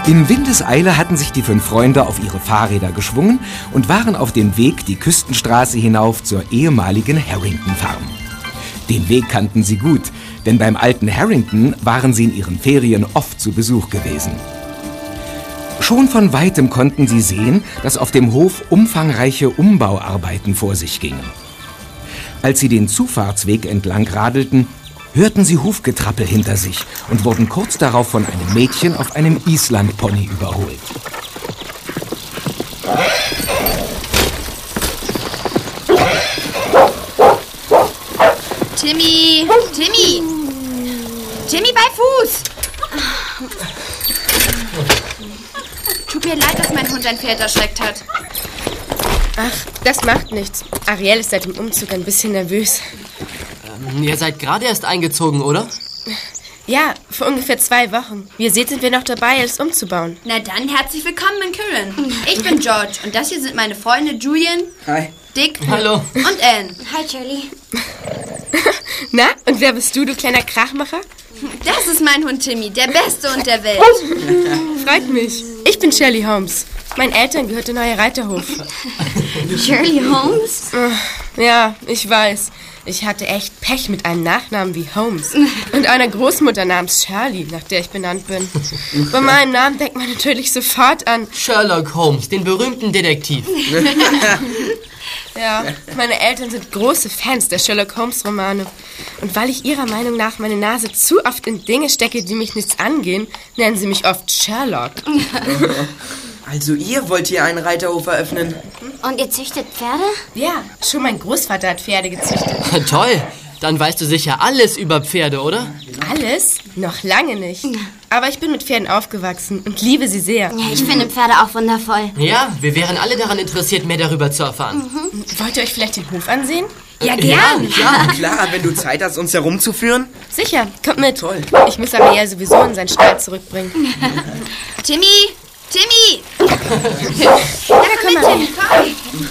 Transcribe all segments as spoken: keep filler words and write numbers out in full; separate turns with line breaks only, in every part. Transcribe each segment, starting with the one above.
In Windeseile hatten sich die fünf Freunde auf ihre Fahrräder geschwungen und waren auf dem Weg die Küstenstraße hinauf zur ehemaligen Harrington Farm. Den Weg kannten sie gut, denn beim alten Harrington waren sie in ihren Ferien oft zu Besuch gewesen. Schon von Weitem konnten sie sehen, dass auf dem Hof umfangreiche Umbauarbeiten vor sich gingen. Als sie den Zufahrtsweg entlang radelten, hörten sie Hufgetrappel hinter sich und wurden kurz darauf von einem Mädchen auf einem Island-Pony überholt.
Timmy! Timmy! Timmy bei Fuß! Tut mir leid, dass mein Hund ein Pferd erschreckt hat.
Ach, das macht nichts. Ariel ist seit dem Umzug ein bisschen nervös.
Ähm, ihr seid gerade erst eingezogen, oder?
Ja, vor ungefähr zwei Wochen. Wie ihr seht, sind wir noch dabei, alles umzubauen.
Na dann, herzlich willkommen in Köln. Ich bin George und das hier sind meine Freunde Julian,
Hi.
Dick
Hallo.
Und Anne.
Hi, Charlie.
Na, und wer bist du, du kleiner Krachmacher?
Das ist mein Hund Timmy, der Beste und der Welt.
Freut mich. Ich bin Shirley Holmes. Meinen Eltern gehört der neue Reiterhof.
Shirley Holmes?
Ja, ich weiß. Ich hatte echt Pech mit einem Nachnamen wie Holmes und einer Großmutter namens Shirley, nach der ich benannt bin. Bei meinem Namen denkt man natürlich sofort an
Sherlock Holmes, den berühmten Detektiv.
Ja, meine Eltern sind große Fans der Sherlock Holmes Romane. Und weil ich ihrer Meinung nach meine Nase zu oft in Dinge stecke, die mich nichts angehen, nennen sie mich oft Sherlock.
Also ihr wollt hier einen Reiterhof eröffnen?
Und ihr züchtet Pferde?
Ja, schon mein Großvater hat Pferde gezüchtet.
Toll, dann weißt du sicher alles über Pferde, oder?
Alles? Noch lange nicht. Aber ich bin mit Pferden aufgewachsen und liebe sie sehr.
Ja, ich finde Pferde auch wundervoll.
Ja, wir wären alle daran interessiert, mehr darüber zu erfahren.
Mhm. Wollt ihr euch vielleicht den Hof ansehen?
Ja, gern.
Ja, klar, wenn du Zeit hast, uns herumzuführen.
Sicher, kommt mit.
Toll.
Ich muss aber eher sowieso in seinen Stall zurückbringen.
Timmy! Timmy!
Ja, komm mal.
Timmy, komm!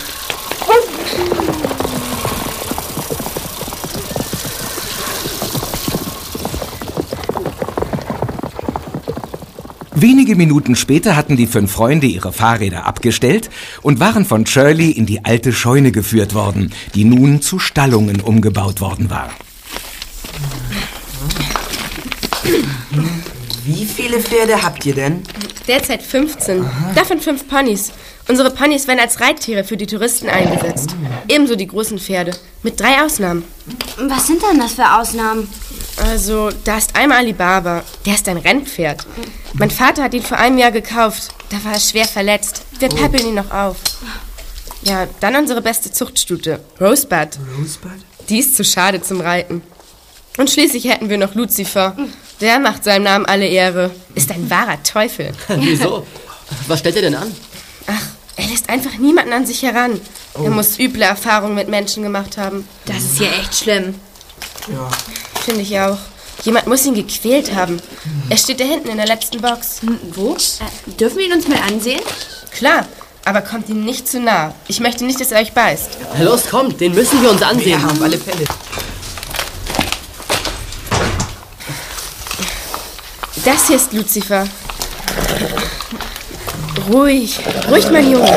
Wenige Minuten später hatten die fünf Freunde ihre Fahrräder abgestellt und waren von Shirley in die alte Scheune geführt worden, die nun zu Stallungen umgebaut worden war.
Wie viele Pferde habt ihr denn?
Derzeit fünfzehn. Davon fünf Ponys. Unsere Ponys werden als Reittiere für die Touristen eingesetzt. Ebenso die großen Pferde. Mit drei Ausnahmen.
Was sind denn das für Ausnahmen?
Also, da ist einmal Alibaba. Der ist ein Rennpferd. Mein Vater hat ihn vor einem Jahr gekauft. Da war er schwer verletzt. Wir päppeln ihn noch auf. Ja, dann unsere beste Zuchtstute, Rosebud.
Rosebud?
Die ist zu schade zum Reiten. Und schließlich hätten wir noch Lucifer. Der macht seinem Namen alle Ehre. Ist ein wahrer Teufel.
Wieso? Was stellt ihr denn an?
Ach, er lässt einfach niemanden an sich heran. Er muss üble Erfahrungen mit Menschen gemacht haben.
Das ist hier echt schlimm.
Ja.
Finde ich auch. Jemand muss ihn gequält haben. Er steht da hinten in der letzten Box.
Wo? Äh, dürfen wir ihn uns mal ansehen?
Klar, aber kommt ihm nicht zu nah. Ich möchte nicht, dass er euch beißt.
Los, kommt, den müssen wir uns ansehen.
Ja, auf alle Fälle.
Das hier ist Lucifer. Ruhig, ruhig, mein Junge.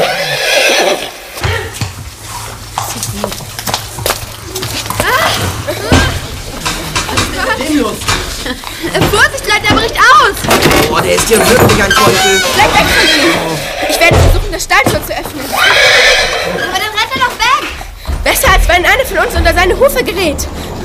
Los.
Äh, Vorsicht, Leute, er bricht aus!
Boah, der ist ja wirklich ein Teufel.
Bleib weg von ihm. Ich werde versuchen, das Stalltor zu öffnen.
Aber dann rennt er doch weg!
Besser, als wenn einer von uns unter seine Hufe gerät.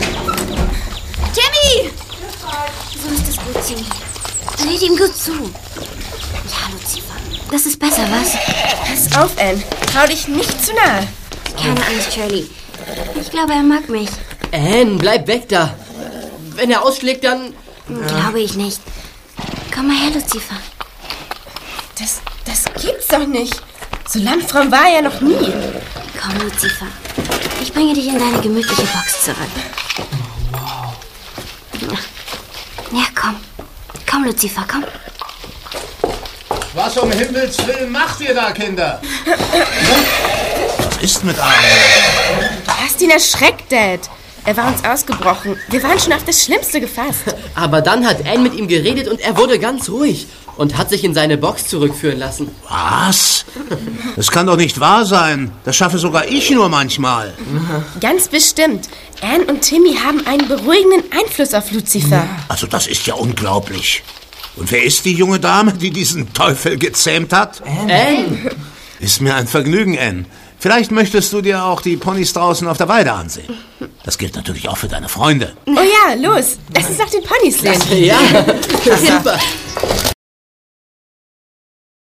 Timmy!
So ist es gut, Timmy. Red ihm gut zu. Ja, Lucifer. Das ist besser, was?
Pass auf, Anne. Trau dich nicht zu nahe.
Keine Angst, Charlie. Ich glaube, er mag mich.
Anne, bleib weg da. Wenn er ausschlägt, dann...
Glaube ich nicht. Komm mal her, Lucifer.
Das, das gibt's doch nicht. So lammfromm war er ja noch nie.
Komm, Lucifer. Ich bringe dich in deine gemütliche Box zurück. Ja, komm. Komm, Lucifer, komm.
Was um Himmels Willen macht ihr da, Kinder?
Was ist mit Ariel?
Du hast ihn erschreckt, Dad. Er war uns ausgebrochen. Wir waren schon auf das Schlimmste gefasst.
Aber dann hat Anne mit ihm geredet und er wurde ganz ruhig. und hat sich in seine Box zurückführen lassen.
Was? Das kann doch nicht wahr sein. Das schaffe sogar ich nur manchmal.
Ganz bestimmt. Anne und Timmy haben einen beruhigenden Einfluss auf Lucifer.
Also das ist ja unglaublich. Und wer ist die junge Dame, die diesen Teufel gezähmt hat?
Anne!
Ist mir ein Vergnügen, Anne. Vielleicht möchtest du dir auch die Ponys draußen auf der Weide ansehen. Das gilt natürlich auch für deine Freunde.
Oh ja, los. Lass uns nach den Ponys sehen.
Ja, super.